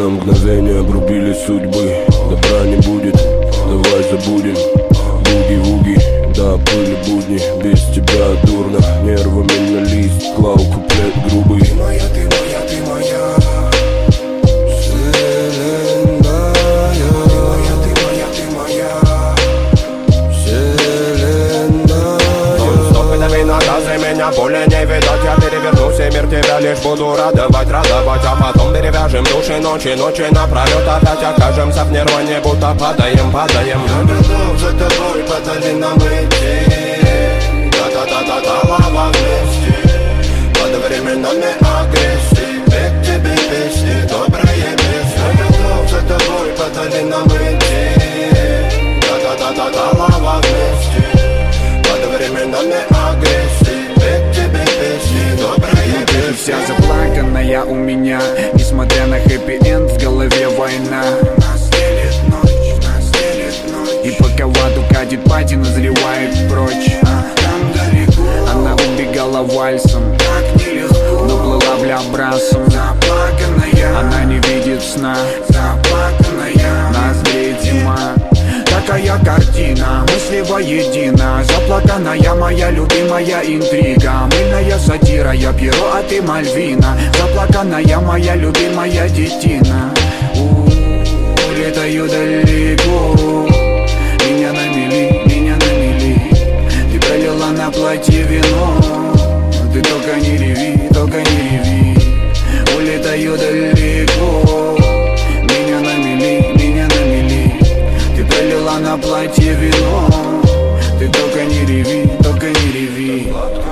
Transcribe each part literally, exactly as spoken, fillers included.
мгновения обрубили судьбы. Добра не будет, давай забудем. Буги-вуги, да, были будни. Без тебя дурно, нервами на лист клал куплет грубый. Ты моя, ты моя, ты моя вселенная. Ты моя, ты моя, ты моя вселенная. Нон-стоп и дави на газы, меня более не видать. Я перевернусь и мир тебя лишь буду радовать, радовать. А потом перевяжем души ночи, ночи напролет. Опять окажемся в нирване, будто падаем, падаем. Я готов за тобой по долинам идти. Да-да-да-да-да, лава вместе. Под временами агрессии. Ведь тебе песни, добрые песни. Я готов за тобой по долинам идти. Да-да-да-да-да, лава вместе. Под временами агрессии. Ведь тебе песни, добрые песни. Вся заплаканная у меня, несмотря на хэппи-энд, в голове война. Нас делит ночь, нас делит ночь. И пока в аду катит пати, назревает прочь. Там далеко Она убегала вальсом, так нелегко, но плыла бля брасом. заплаканная, Она не видит сна, заплаканная. нас греет зима. Такая картина, мысли воедино. Заплаканная моя любимая интрига. Мыльная сатира, я Пьеро, а ты Мальвина. Заплаканная моя любимая детина. У-у-у, улетаю далеко. Меня на мели, меня на мели. Ты пролила на платье вино. Ты только не реви, только не реви. Улетаю далеко. Меня на мели, меня на мели. Ты пролила на платье вино. Ты только не реви, только не реви.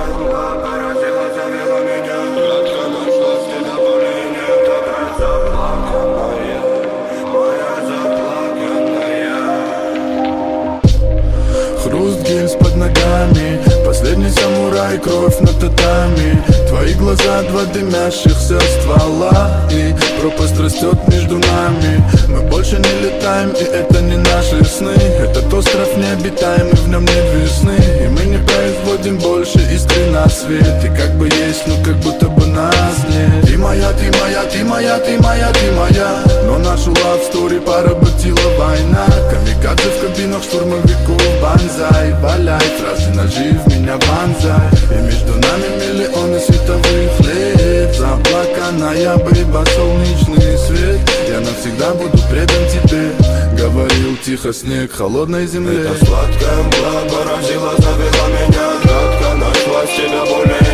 Хруст гильз под ногами, последний самурай, кровь на татами. Твои глаза, два дымящихся ствола, и пропасть растет между нами. Мы больше не летаем, и это не наши сны. Этот остров необитаемый, в нем нет весны. И мы не производим больше искры на свет. И как бы есть, но как будто бы нас нет. Ты моя, ты моя, ты моя, ты моя, ты моя. Но нашу love story поработила война. Камикадзе в кабинах штурмовиков, банзай. Валяй, фразы ножи в меня банзай. И между нами миллионы световых лет. Заплаканная бейба, солнечный свет. Я навсегда буду предан тебе. Говорил тихо снег холодной земле. Это сладкая мгла поразила, завела меня. Кратко нашлась, тебя более